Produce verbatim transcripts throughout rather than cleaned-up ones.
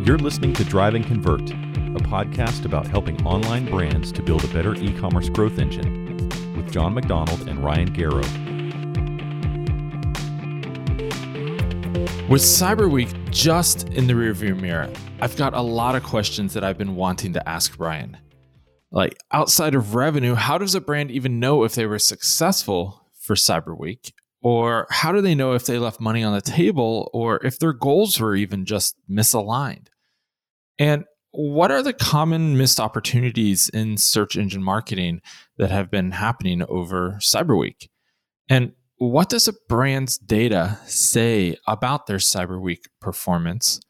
You're listening to Drive and Convert, a podcast about helping online brands to build a better e-commerce growth engine with John McDonald and Ryan Garrow. With Cyber Week just in the rearview mirror, I've got a lot of questions that I've been wanting to ask Ryan. Like, outside of revenue, how does a brand even know if they were successful for Cyber Week? Or how do they know if they left money on the table or if their goals were even just misaligned? And what are the common missed opportunities in search engine marketing that have been happening over Cyber Week? And what does a brand's data say about their Cyber Week performance?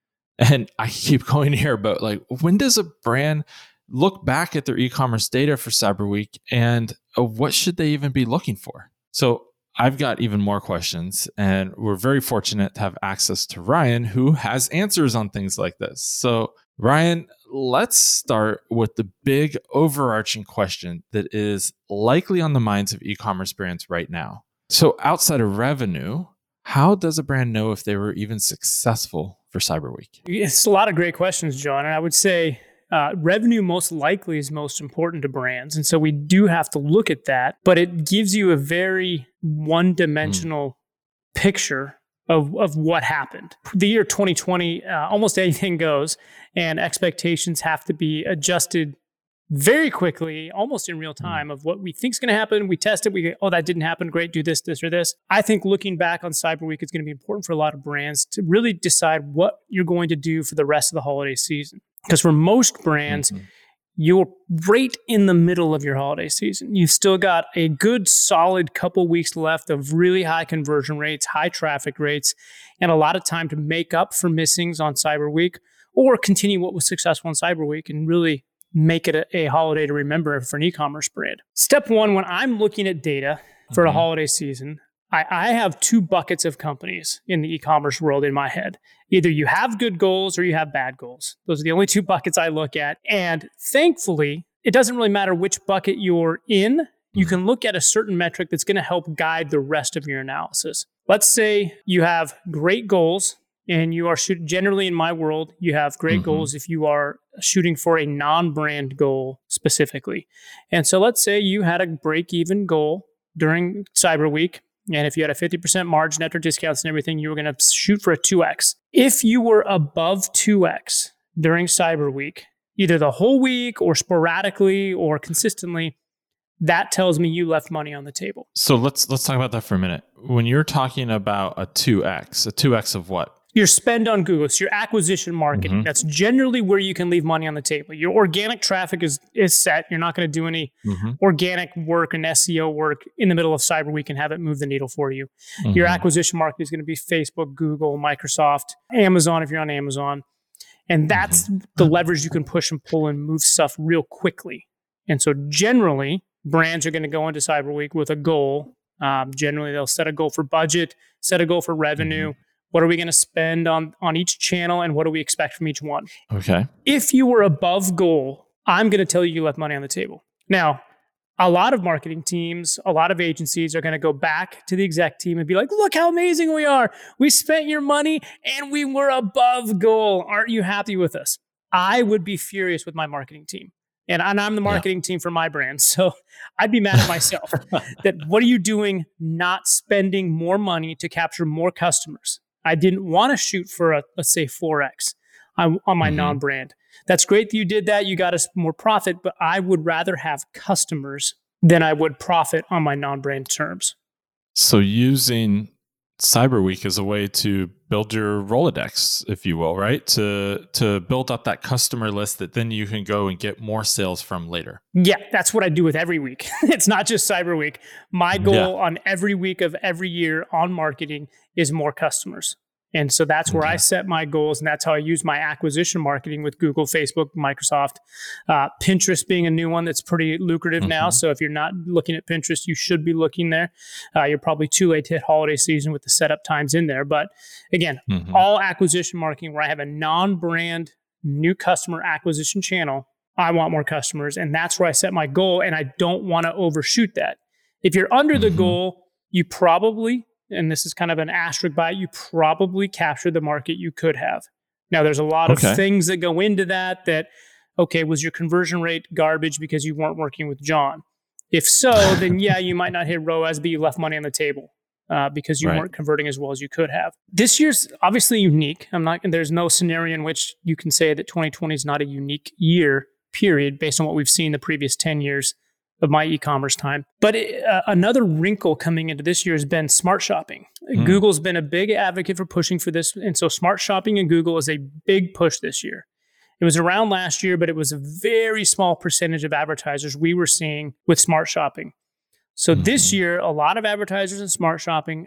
And I keep going here, but like, when does a brand look back at their e-commerce data for Cyber Week, and what should they even be looking for? So I've got even more questions, and we're very fortunate to have access to Ryan, who has answers on things like this. So Ryan, let's start with the big overarching question that is likely on the minds of e-commerce brands right now. So outside of revenue, how does a brand know if they were even successful for Cyber Week? It's a lot of great questions, John. And I would say uh, revenue most likely is most important to brands. And so we do have to look at that, but it gives you a very one-dimensional mm. picture of, of what happened. The year twenty twenty, uh, almost anything goes, and expectations have to be adjusted very quickly, almost in real time, of what we think is going to happen. We test it. We go, oh, that didn't happen. Great. Do this, this, or this. I think looking back on Cyber Week is going to be important for a lot of brands to really decide what you're going to do for the rest of the holiday season. Because for most brands, mm-hmm. you're right in the middle of your holiday season. You've still got a good, solid couple weeks left of really high conversion rates, high traffic rates, and a lot of time to make up for missings on Cyber Week or continue what was successful on Cyber Week and really make it a, a holiday to remember for an e-commerce brand. Step one, when I'm looking at data for mm-hmm. a holiday season, I, I have two buckets of companies in the e-commerce world in my head. Either you have good goals or you have bad goals. Those are the only two buckets I look at. And thankfully, it doesn't really matter which bucket you're in. You can look at a certain metric that's going to help guide the rest of your analysis. Let's say you have great goals. And you are shooting, generally in my world, you have great mm-hmm. goals if you are shooting for a non-brand goal specifically. And so let's say you had a break-even goal during Cyber Week. And if you had a fifty percent margin after discounts and everything, you were going to shoot for a two X. If you were above two X during Cyber Week, either the whole week or sporadically or consistently, that tells me you left money on the table. So let's let's talk about that for a minute. When you're talking about a two X, a two X of what? Your spend on Google, so your acquisition marketing. Mm-hmm. That's generally where you can leave money on the table. Your organic traffic is is set. You're not going to do any mm-hmm. organic work and S E O work in the middle of Cyber Week and have it move the needle for you. Mm-hmm. Your acquisition marketing is going to be Facebook, Google, Microsoft, Amazon if you're on Amazon. And that's mm-hmm. the leverage you can push and pull and move stuff real quickly. And so generally, brands are going to go into Cyber Week with a goal. Um, generally, they'll set a goal for budget, set a goal for revenue. Mm-hmm. What are we going to spend on, on each channel, and what do we expect from each one? Okay. If you were above goal, I'm going to tell you you left money on the table. Now, a lot of marketing teams, a lot of agencies are going to go back to the exec team and be like, look how amazing we are. We spent your money and we were above goal. Aren't you happy with us? I would be furious with my marketing team. And I'm the marketing yeah. team for my brand. So I'd be mad at myself that what are you doing not spending more money to capture more customers? I didn't want to shoot for a, let's say, four X on, on my mm-hmm. non-brand. That's great that you did that. You got us more profit, but I would rather have customers than I would profit on my non-brand terms. So using Cyber Week as a way to build your Rolodex, if you will, right? To to build up that customer list that then you can go and get more sales from later. Yeah, that's what I do with every week. It's not just Cyber Week. My goal yeah. on every week of every year on marketing is more customers. And so that's where okay. I set my goals, and that's how I use my acquisition marketing with Google, Facebook, Microsoft, uh, Pinterest being a new one that's pretty lucrative mm-hmm. now. So if you're not looking at Pinterest, you should be looking there. Uh, you're probably too late to hit holiday season with the setup times in there. But again, mm-hmm. all acquisition marketing where I have a non-brand new customer acquisition channel, I want more customers. And that's where I set my goal, and I don't want to overshoot that. If you're under mm-hmm. the goal, you probably, and this is kind of an asterisk by it, you probably captured the market you could have. Now, there's a lot Okay. of things that go into that, that, okay, was your conversion rate garbage because you weren't working with John? If so, then yeah, you might not hit R O A S, but you left money on the table uh, because you Right. weren't converting as well as you could have. This year's obviously unique. I'm not, there's no scenario in which you can say that twenty twenty is not a unique year, period, based on what we've seen the previous ten years of my e-commerce time. But uh, another wrinkle coming into this year has been smart shopping. Mm. Google's been a big advocate for pushing for this. And so smart shopping in Google is a big push this year. It was around last year, but it was a very small percentage of advertisers we were seeing with smart shopping. So mm-hmm. this year, a lot of advertisers in smart shopping,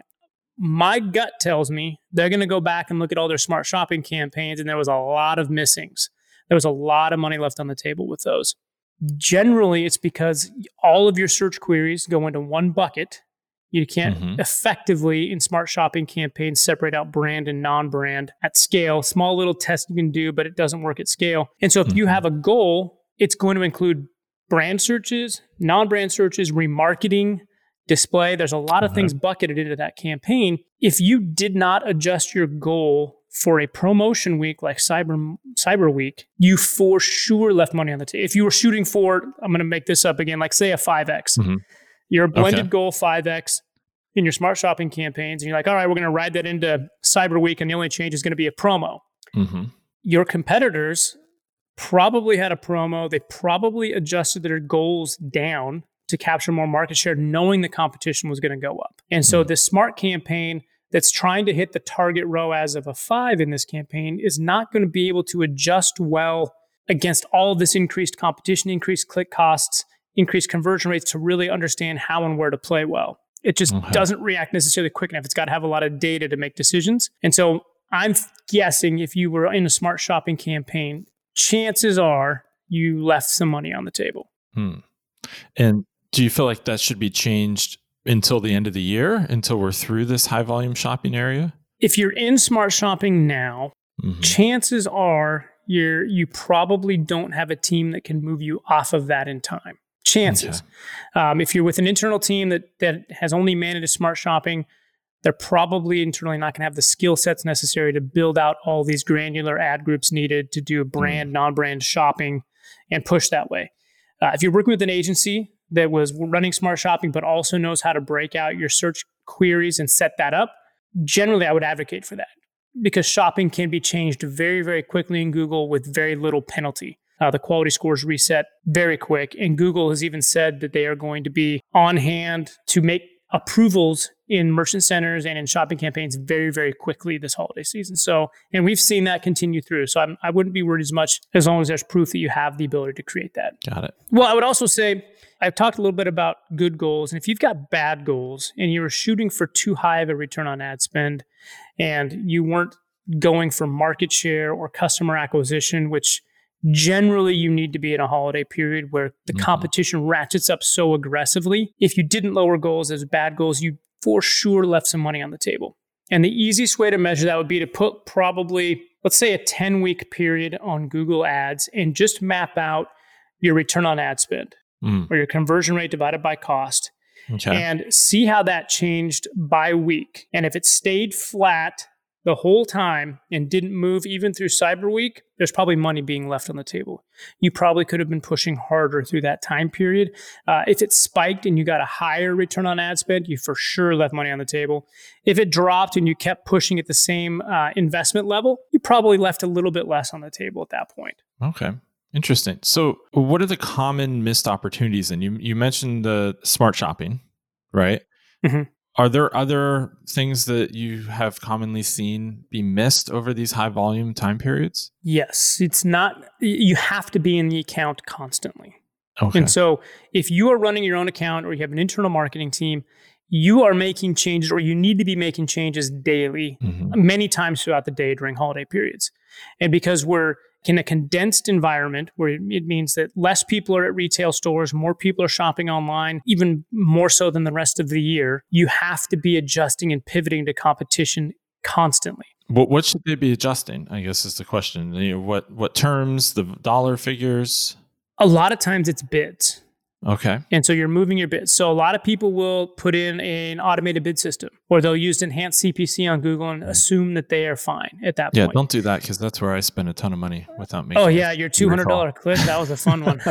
my gut tells me they're going to go back and look at all their smart shopping campaigns, and there was a lot of missings. There was a lot of money left on the table with those. Generally, it's because all of your search queries go into one bucket. You can't mm-hmm. effectively, in smart shopping campaigns, separate out brand and non-brand at scale. Small little test you can do, but it doesn't work at scale. And so if mm-hmm. you have a goal, it's going to include brand searches, non-brand searches, remarketing, display. There's a lot of mm-hmm. things bucketed into that campaign. If you did not adjust your goal for a promotion week like Cyber Cyber Week, you for sure left money on the table. If you were shooting for, I'm going to make this up again, like say a five X. Mm-hmm. Your blended okay. goal five X in your smart shopping campaigns, and you're like, all right, we're going to ride that into Cyber Week, and the only change is going to be a promo. Mm-hmm. Your competitors probably had a promo. They probably adjusted their goals down to capture more market share, knowing the competition was going to go up. And so mm-hmm. this smart campaign that's trying to hit the target R O A S of a five in this campaign is not going to be able to adjust well against all of this increased competition, increased click costs, increased conversion rates to really understand how and where to play well. It just okay. doesn't react necessarily quick enough. It's got to have a lot of data to make decisions. And so I'm guessing if you were in a smart shopping campaign, chances are you left some money on the table. Hmm. And do you feel like that should be changed until the end of the year, until we're through this high volume shopping area? If you're in smart shopping now, mm-hmm. chances are you're, you probably don't have a team that can move you off of that in time. Chances. Okay. Um, if you're with an internal team that that has only managed smart shopping, they're probably internally not going to have the skill sets necessary to build out all these granular ad groups needed to do brand, mm. non-brand shopping and push that way. Uh, if you're working with an agency that was running smart shopping, but also knows how to break out your search queries and set that up, generally I would advocate for that because shopping can be changed very, very quickly in Google with very little penalty. Uh, the quality scores reset very quick. And Google has even said that they are going to be on hand to make approvals in merchant centers and in shopping campaigns very, very quickly this holiday season. So, and we've seen that continue through. So I'm, I wouldn't be worried as much as long as there's proof that you have the ability to create that. Got it. Well, I would also say, I've talked a little bit about good goals. And if you've got bad goals and you were shooting for too high of a return on ad spend and you weren't going for market share or customer acquisition, which generally you need to be in a holiday period where the mm-hmm. competition ratchets up so aggressively. If you didn't lower goals as bad goals, you for sure left some money on the table. And the easiest way to measure that would be to put probably, let's say a ten-week period on Google Ads and just map out your return on ad spend mm. or your conversion rate divided by cost okay. and see how that changed by week. And if it stayed flat the whole time and didn't move even through Cyber Week, there's probably money being left on the table. You probably could have been pushing harder through that time period. Uh, if it spiked and you got a higher return on ad spend, you for sure left money on the table. If it dropped and you kept pushing at the same uh, investment level, you probably left a little bit less on the table at that point. Okay. Interesting. So what are the common missed opportunities? And you, you mentioned the smart shopping, right? Mm-hmm. Are there other things that you have commonly seen be missed over these high volume time periods? Yes. It's not, you have to be in the account constantly. Okay. And so if you are running your own account or you have an internal marketing team, you are making changes or you need to be making changes daily, mm-hmm. many times throughout the day during holiday periods. And because we're in a condensed environment where it means that less people are at retail stores, more people are shopping online, even more so than the rest of the year, you have to be adjusting and pivoting to competition constantly. What what should they be adjusting, I guess is the question. You know, what what terms, the dollar figures? A lot of times it's bids. Okay. And so you're moving your bids. So a lot of people will put in an automated bid system, or they'll use enhanced C P C on Google and assume that they are fine at that Yeah, point. don't do that because that's where I spend a ton of money without making. Oh yeah, your two hundred dollars recall. click. That was a fun one.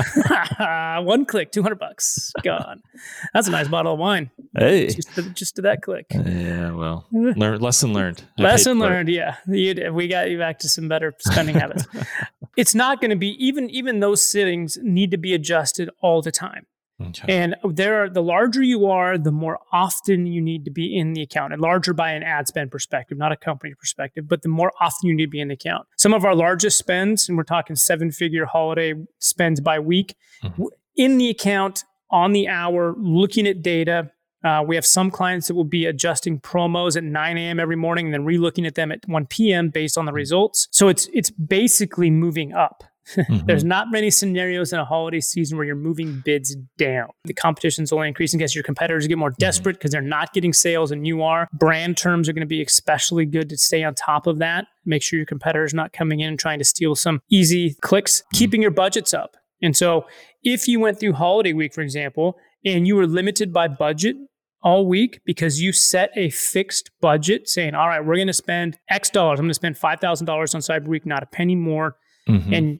One click, two hundred bucks. God, that's a nice bottle of wine. Hey. Just to, just to that click. Yeah, well, learn, lesson learned. I paid Lesson for it. learned. Yeah, you, we got you back to some better spending habits. It's not going to be even even those settings need to be adjusted all the time. Okay. And there are, the larger you are, the more often you need to be in the account. And larger by an ad spend perspective, not a company perspective, but the more often you need to be in the account. Some of our largest spends, and we're talking seven-figure holiday spends by week, Mhm. in the account, on the hour, looking at data. Uh, we have some clients that will be adjusting promos at nine a.m. every morning and then re-looking at them at one p.m. based on the results. So it's it's basically moving up. Mhm. There's not many scenarios in a holiday season where you're moving bids down. The competition's only increasing because your competitors get more desperate because they're not getting sales and you are. Brand terms are going to be especially good to stay on top of that. Make sure your competitor's not coming in and trying to steal some easy clicks. Keeping your budgets up. And so if you went through holiday week, for example, and you were limited by budget all week because you set a fixed budget saying, all right, we're going to spend X dollars. I'm going to spend five thousand dollars on Cyber Week, not a penny more. Mhm. And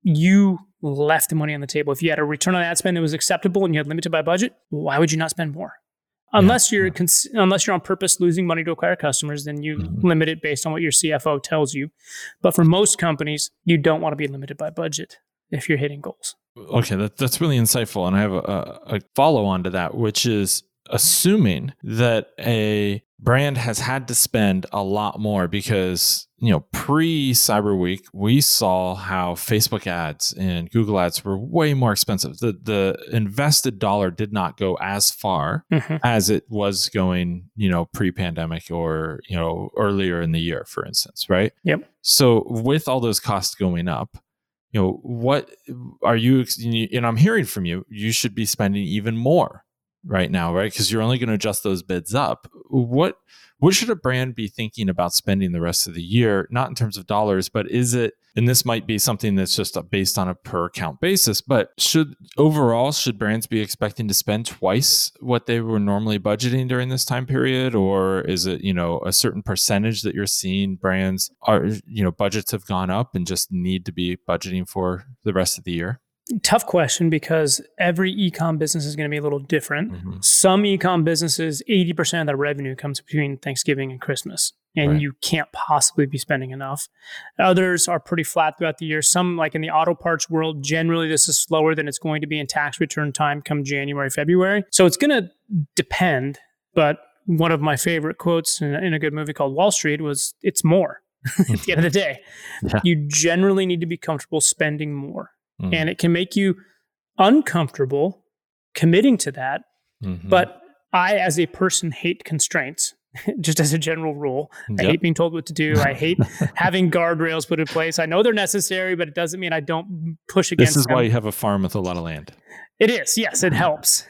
you left the money on the table. If you had a return on ad spend that was acceptable and you had limited by budget, why would you not spend more? Unless you're yeah. cons- unless you're on purpose losing money to acquire customers, then you Mhm. limit it based on what your C F O tells you. But for most companies, you don't want to be limited by budget if you're hitting goals. Okay, that, that's really insightful. And I have a, a, a follow on to that, which is assuming that a brand has had to spend a lot more because, you know, pre Cyber Week, we saw how Facebook ads and Google ads were way more expensive. The the invested dollar did not go as far Mm-hmm. as it was going, you know, pre-pandemic or, you know, earlier in the year, for instance, right? Yep. So with all those costs going up, you know, what are you, and I'm hearing from you, you should be spending even more right now, right? Because you're only going to adjust those bids up. What what should a brand be thinking about spending the rest of the year? Not in terms of dollars, but is it, and this might be something that's just based on a per account basis, but should overall, should brands be expecting to spend twice what they were normally budgeting during this time period? Or is it, you know, a certain percentage that you're seeing brands are, you know, budgets have gone up and just need to be budgeting for the rest of the year? Tough question because every e-com business is going to be a little different. Mhm. Some e-com businesses, eighty percent of their revenue comes between Thanksgiving and Christmas, and Right. you can't possibly be spending enough. Others are pretty flat throughout the year. Some, like in the auto parts world, generally this is slower than it's going to be in tax return time come January, February. So it's going to depend. But one of my favorite quotes in, in a good movie called Wall Street was, "It's more." At the end of the day, Yeah. you generally need to be comfortable spending more. Mhm. And it can make you uncomfortable committing to that. Mhm. But I, as a person, hate constraints, just as a general rule. I Yep. hate being told what to do. I hate having guardrails put in place. I know they're necessary, but it doesn't mean I don't push against This is them. why you have a farm with a lot of land. It is. Yes, it helps.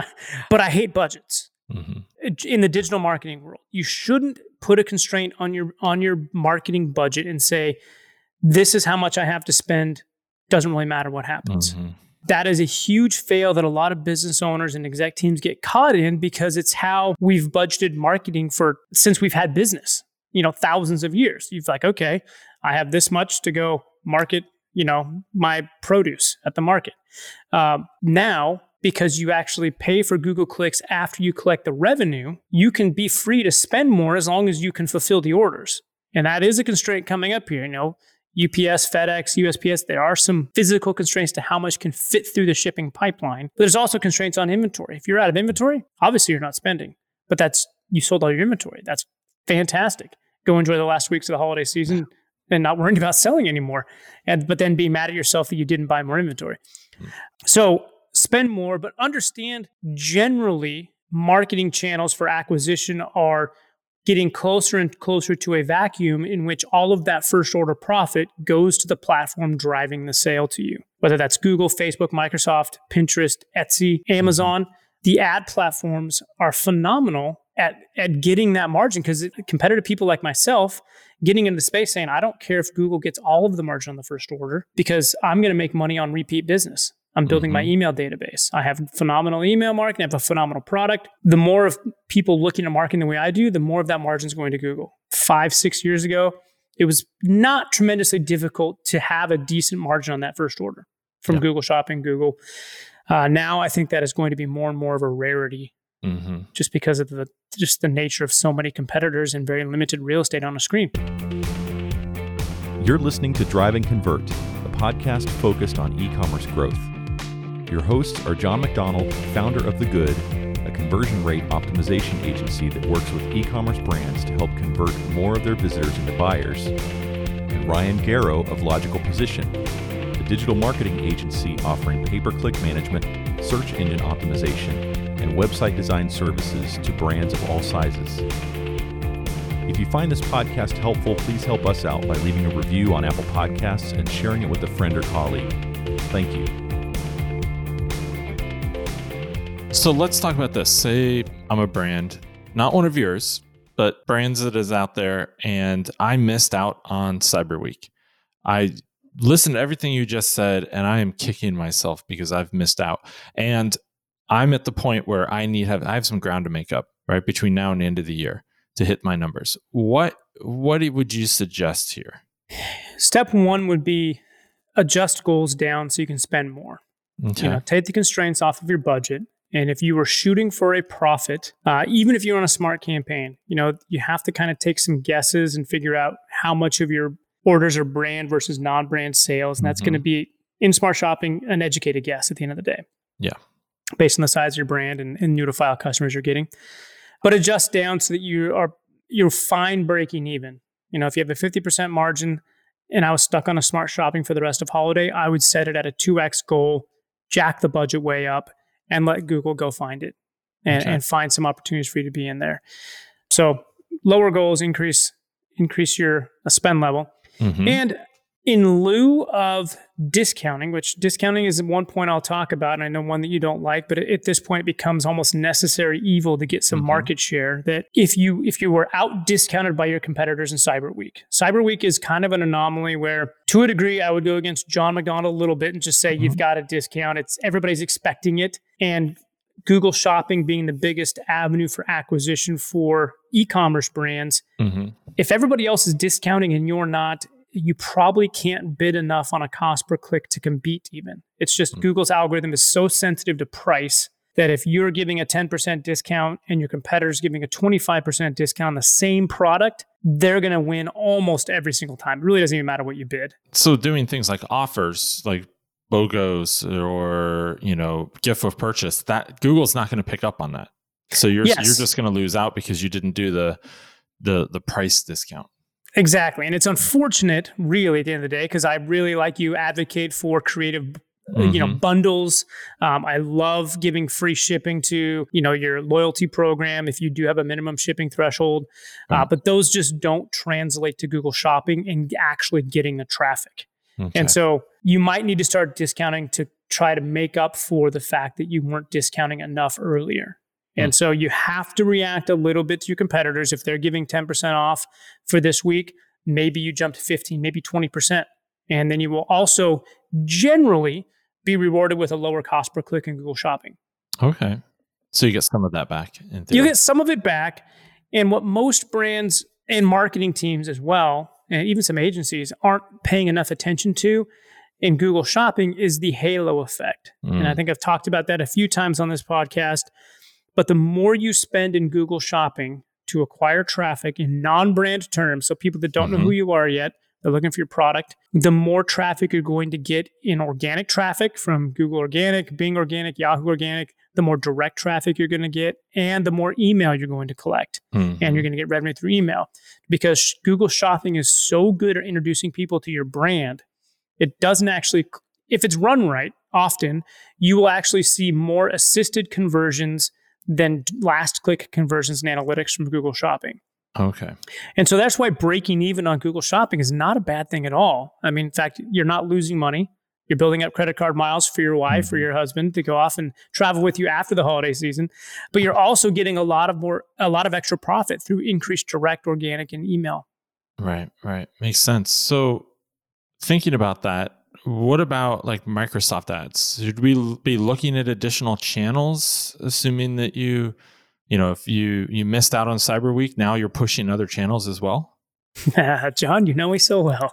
But I hate budgets. Mhm. In the digital marketing world, you shouldn't put a constraint on your on your marketing budget and say, this is how much I have to spend. Doesn't really matter what happens. Mhm. That is a huge fail that a lot of business owners and exec teams get caught in because it's how we've budgeted marketing for since we've had business, you know, thousands of years. You've like, okay, I have this much to go market, you know, my produce at the market. Um, now, because you actually pay for Google clicks after you collect the revenue, you can be free to spend more as long as you can fulfill the orders. And that is a constraint coming up here, you know. U P S, FedEx, U S P S, there are some physical constraints to how much can fit through the shipping pipeline. But there's also constraints on inventory. If you're out of inventory, obviously you're not spending. But that's, you sold all your inventory. That's fantastic. Go enjoy the last weeks of the holiday season and not worrying about selling anymore. And but then be mad at yourself that you didn't buy more inventory. So spend more, but understand generally marketing channels for acquisition are getting closer and closer to a vacuum in which all of that first order profit goes to the platform driving the sale to you. Whether that's Google, Facebook, Microsoft, Pinterest, Etsy, Amazon, the ad platforms are phenomenal at, at getting that margin because competitive people like myself getting into the space saying, I don't care if Google gets all of the margin on the first order because I'm going to make money on repeat business. I'm building Mm-hmm. my email database. I have phenomenal email marketing. I have a phenomenal product. The more of people looking at marketing the way I do, the more of that margin is going to Google. Five, six years ago, it was not tremendously difficult to have a decent margin on that first order from Yeah. Google Shopping, Google. Uh, now I think that is going to be more and more of a rarity, Mm-hmm. just because of the just the nature of so many competitors and very limited real estate on a screen. You're listening to Drive and Convert, a podcast focused on e-commerce growth. Your hosts are John McDonald, founder of The Good, a conversion rate optimization agency that works with e-commerce brands to help convert more of their visitors into buyers, and Ryan Garrow of Logical Position, a digital marketing agency offering pay-per-click management, search engine optimization, and website design services to brands of all sizes. If you find this podcast helpful, please help us out by leaving a review on Apple Podcasts and sharing it with a friend or colleague. Thank you. So let's talk about this. Say I'm a brand, not one of yours, but brands that is out there, and I missed out on Cyber Week. I listened to everything you just said, and I am kicking myself because I've missed out. And I'm at the point where I need have I have some ground to make up, right, between now and the end of the year to hit my numbers. What what would you suggest here? Step one would be adjust goals down so you can spend more. Okay. You know, take the constraints off of your budget. And if you were shooting for a profit, uh, even if you're on a smart campaign, you know, you have to kind of take some guesses and figure out how much of your orders are brand versus non-brand sales. And that's Mm-hmm. going to be, in Smart Shopping, an educated guess at the end of the day. Yeah. Based on the size of your brand and, and new to file customers you're getting. But adjust down so that you are, you're fine breaking even. You know, if you have a fifty percent margin and I was stuck on a Smart Shopping for the rest of holiday, I would set it at a two X goal, jack the budget way up, and let Google go find it and, Okay. and find some opportunities for you to be in there. So lower goals, increase increase your uh, spend level. Mm-hmm. And in lieu of discounting, which discounting is one point I'll talk about, and I know one that you don't like, but at this point it becomes almost necessary evil to get some Mhm. market share. That if you if you were out discounted by your competitors in Cyber Week, Cyber Week is kind of an anomaly where, to a degree, I would go against John McDonald a little bit and just say Mhm. you've got a discount. It's everybody's expecting it, and Google Shopping being the biggest avenue for acquisition for e-commerce brands. Mm-hmm. If everybody else is discounting and you're not, you probably can't bid enough on a cost per click to compete even. It's just Mm. Google's algorithm is so sensitive to price that if you're giving a ten percent discount and your competitor's giving a twenty-five percent discount on the same product, they're going to win almost every single time. It really doesn't even matter what you bid. So doing things like offers, like BOGOs or, you know, gift with purchase, that Google's not going to pick up on that. So you're Yes. you're just going to lose out because you didn't do the the the price discount. Exactly. And it's unfortunate, really, at the end of the day, because I really, like you, advocate for creative uh, you know, Mhm. bundles. Um, I love giving free shipping to, you know, your loyalty program if you do have a minimum shipping threshold. Uh, Right. but those just don't translate to Google Shopping and actually getting the traffic. Okay. And so you might need to start discounting to try to make up for the fact that you weren't discounting enough earlier. And so you have to react a little bit to your competitors. If they're giving ten percent off for this week, maybe you jump to fifteen, maybe twenty percent. And then you will also generally be rewarded with a lower cost per click in Google Shopping. Okay. So you get some of that back. In You theory. get some of it back. And what most brands and marketing teams as well, and even some agencies, aren't paying enough attention to in Google Shopping is the halo effect. Mm. And I think I've talked about that a few times on this podcast. But the more you spend in Google Shopping to acquire traffic in non-brand terms, so people that don't Mhm. know who you are yet, they're looking for your product, the more traffic you're going to get in organic traffic from Google Organic, Bing Organic, Yahoo Organic, the more direct traffic you're going to get, and the more email you're going to collect. Mhm. And you're going to get revenue through email. Because Google Shopping is so good at introducing people to your brand, it doesn't actually, if it's run right, often you will actually see more assisted conversions than last click conversions and analytics from Google Shopping. Okay. And so that's why breaking even on Google Shopping is not a bad thing at all. I mean, in fact, you're not losing money. You're building up credit card miles for your wife Mm-hmm. or your husband to go off and travel with you after the holiday season. But you're also getting a lot of more, a lot of extra profit through increased direct, organic, and email. Right. Right. Makes sense. So thinking about that, what about like Microsoft ads? Should we be looking at additional channels, assuming that you, you know, if you, you missed out on Cyber Week, now you're pushing other channels as well? John, you know me so well.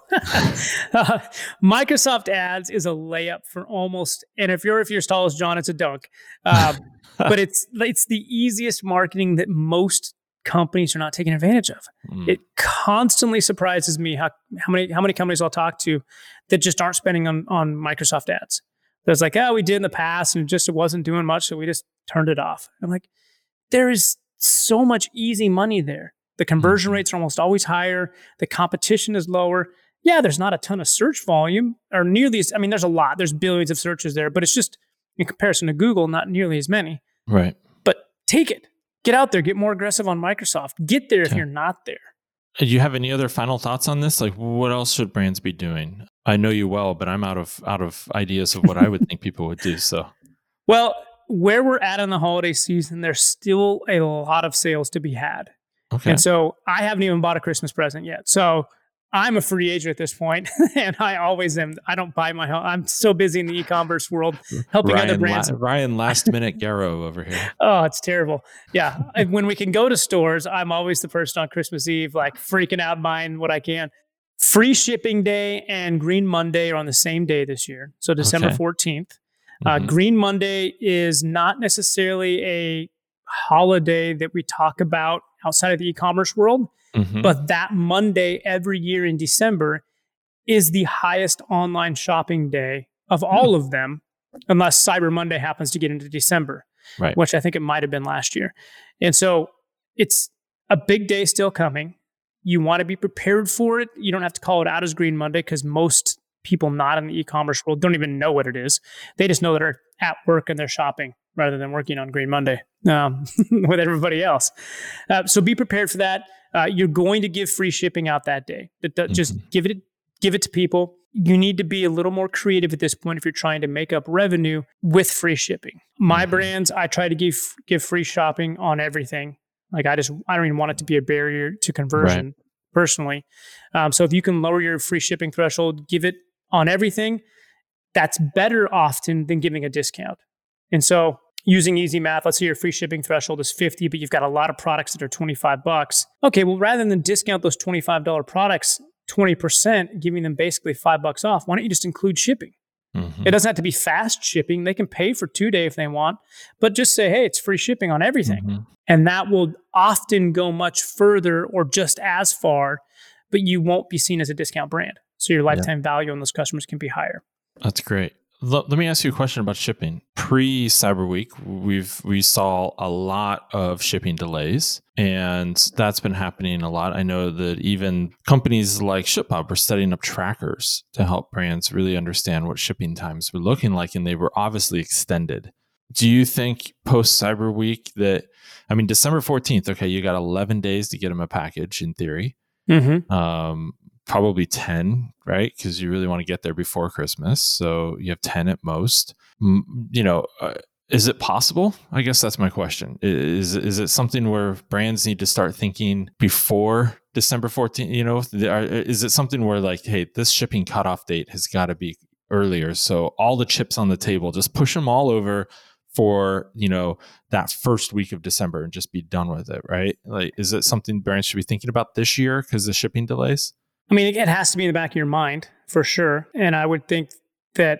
uh, Microsoft ads is a layup for almost, and if you're if you're as tall as John, it's a dunk. Uh, but it's it's the easiest marketing that most companies are not taking advantage of. Mm. It constantly surprises me how how many how many companies I'll talk to that just aren't spending on on Microsoft ads. There's like, oh, we did in the past, and it just it wasn't doing much, so we just turned it off. I'm like, there is so much easy money there. The conversion rates are almost always higher. The competition is lower. Yeah, there's not a ton of search volume or nearly as, I mean, there's a lot. There's billions of searches there, but it's just in comparison to Google, not nearly as many. Right. But take it. Get out there. Get more aggressive on Microsoft. Get there okay. if you're not there. Do you have any other final thoughts on this? Like, what else should brands be doing? I know you well, but I'm out of out of ideas of what I would think people would do. So, well, where we're at in the holiday season, there's still a lot of sales to be had. Okay. And so I haven't even bought a Christmas present yet. So I'm a free agent at this point, and I always am. I don't buy my home. I'm so busy in the e-commerce world helping Ryan, other brands. La- Ryan, last minute Garrow over here. Oh, it's terrible. Yeah. When we can go to stores, I'm always the person on Christmas Eve, like freaking out buying what I can. Free shipping day and Green Monday are on the same day this year. So December okay. fourteenth. Mm-hmm. Uh, Green Monday is not necessarily a holiday that we talk about outside of the e-commerce world. Mm-hmm. But that Monday every year in December is the highest online shopping day of all mm-hmm. of them, unless Cyber Monday happens to get into December, right. which I think it might have been last year. And so it's a big day still coming. You want to be prepared for it. You don't have to call it out as Green Monday because most people not in the e-commerce world don't even know what it is. They just know that they're at work and they're shopping rather than working on Green Monday um, with everybody else. Uh, so be prepared for that. Uh, you're going to give free shipping out that day. Mm-hmm. Just give it, give it to people. You need to be a little more creative at this point if you're trying to make up revenue with free shipping. My mm-hmm. brands, I try to give give free shopping on everything. Like I just, I don't even want it to be a barrier to conversion right. personally. Um, so if you can lower your free shipping threshold, give it on everything. That's better often than giving a discount. And so using easy math, let's say your free shipping threshold is fifty, but you've got a lot of products that are twenty-five bucks. Okay, well, rather than discount those twenty-five dollars products twenty percent, giving them basically five bucks off, why don't you just include shipping? Mm-hmm. It doesn't have to be fast shipping. They can pay for two day if they want, but just say, hey, it's free shipping on everything. Mm-hmm. And that will often go much further or just as far, but you won't be seen as a discount brand. So your lifetime yeah. value on those customers can be higher. That's great. Let me ask you a question about shipping. Pre-Cyber Week, we've we saw a lot of shipping delays, and that's been happening a lot. I know that even companies like ShipHub are setting up trackers to help brands really understand what shipping times were looking like, and they were obviously extended. Do you think post-Cyber Week that, I mean, December fourteenth, okay, you got eleven days to get them a package in theory. Mm-hmm. Um, probably ten, right? Because you really want to get there before Christmas. So you have ten at most. You know, uh, is it possible? I guess that's my question. Is is it something where brands need to start thinking before December fourteenth? You know, is it something where like, hey, this shipping cutoff date has got to be earlier. So all the chips on the table, just push them all over for, you know, that first week of December and just be done with it, right? Like, is it something brands should be thinking about this year because of shipping delays? I mean, it has to be in the back of your mind for sure. And I would think that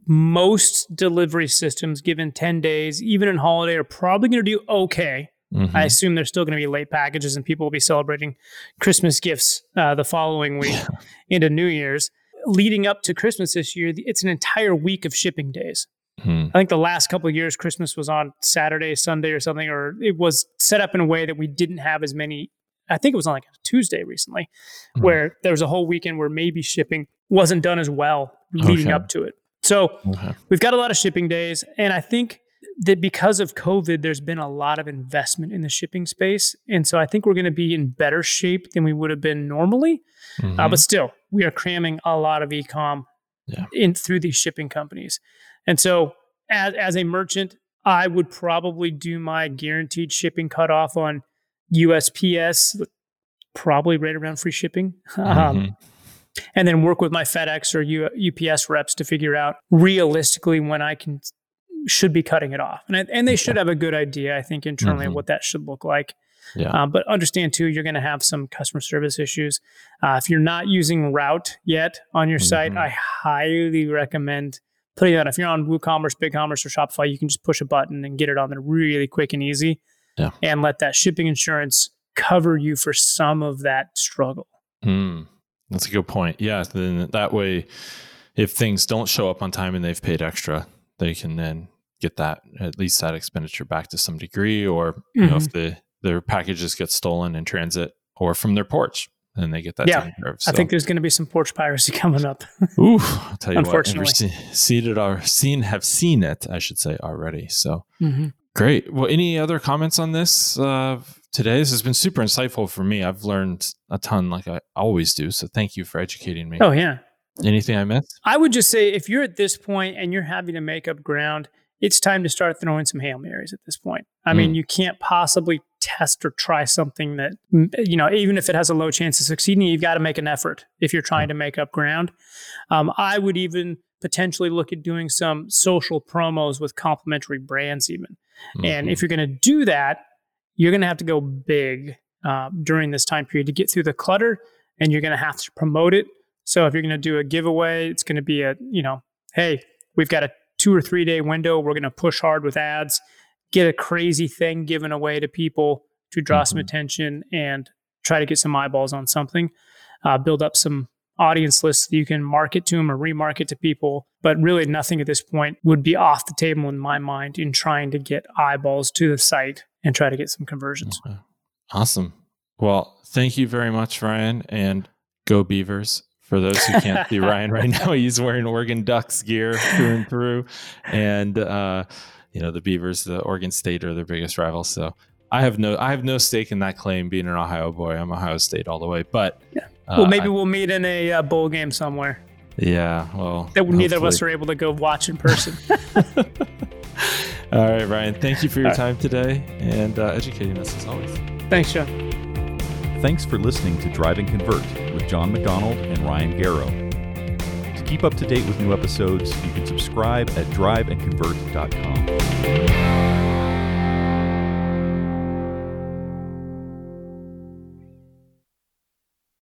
most delivery systems, given ten days, even in holiday, are probably going to do okay. Mm-hmm. I assume there's still going to be late packages and people will be celebrating Christmas gifts uh, the following week yeah. into New Year's. Leading up to Christmas this year, it's an entire week of shipping days. Hmm. I think the last couple of years, Christmas was on Saturday, Sunday or something, or it was set up in a way that we didn't have as many. I think it was on like a Tuesday recently, hmm. where there was a whole weekend where maybe shipping wasn't done as well leading okay. up to it. So okay. we've got a lot of shipping days. And I think that because of COVID, there's been a lot of investment in the shipping space. And so I think we're going to be in better shape than we would have been normally. Mm-hmm. Uh, but still, we are cramming a lot of e-com yeah. in through these shipping companies. And so as, as a merchant, I would probably do my guaranteed shipping cutoff on U S P S, probably right around free shipping. Mm-hmm. Um, and then work with my FedEx or U- UPS reps to figure out realistically when I can should be cutting it off. And, I, and they should have a good idea, I think, internally mm-hmm. of what that should look like. Yeah. Uh, but understand, too, you're going to have some customer service issues. Uh, if you're not using Route yet on your mm-hmm. site, I highly recommend putting that. If you're on WooCommerce, BigCommerce, or Shopify, you can just push a button and get it on there really quick and easy. Yeah. And let that shipping insurance cover you for some of that struggle. Mm, that's a good point. Yeah. Then that way, if things don't show up on time and they've paid extra, they can then get that, at least that expenditure back to some degree, or you mm-hmm. know, if the their packages get stolen in transit or from their porch, then they get that yeah, taken care of. So. I think there's going to be some porch piracy coming up. Ooh, I'll tell you Unfortunately. what, Unfortunately. seen it or seen, have seen it, I should say, already. So mm-hmm. great. Well, any other comments on this uh, today? This has been super insightful for me. I've learned a ton, like I always do. So thank you for educating me. Oh, yeah. Anything I missed? I would just say, if you're at this point and you're having to make up ground, it's time to start throwing some Hail Marys at this point. I mm. mean, you can't possibly test or try something that, you know, even if it has a low chance of succeeding, you've got to make an effort if you're trying to make up ground. Um, I would even potentially look at doing some social promos with complementary brands even. Mm-hmm. And if you're going to do that, you're going to have to go big uh, during this time period to get through the clutter, and you're going to have to promote it. So if you're going to do a giveaway, it's going to be a, you know, hey, we've got a two or three day window. We're going to push hard with ads, get a crazy thing given away to people to draw mm-hmm. some attention and try to get some eyeballs on something, uh, build up some audience lists that you can market to them or remarket to people. But really nothing at this point would be off the table in my mind in trying to get eyeballs to the site and try to get some conversions. Okay. Awesome. Well, thank you very much, Ryan, and go Beavers. For those who can't see Ryan right now, he's wearing Oregon Ducks gear through and through. And, uh, you know, the Beavers, the Oregon State, are their biggest rivals. So I have no I have no stake in that claim, being an Ohio boy. I'm Ohio State all the way. But yeah. well, uh, maybe I, we'll meet in a uh, bowl game somewhere. Yeah, well. That neither of us are able to go watch in person. All right, Ryan. Thank you for your all time right. today and uh, educating us as always. Thanks, John. Thanks for listening to Drive and Convert with John McDonald and Ryan Garrow. To keep up to date with new episodes, you can subscribe at drive and convert dot com.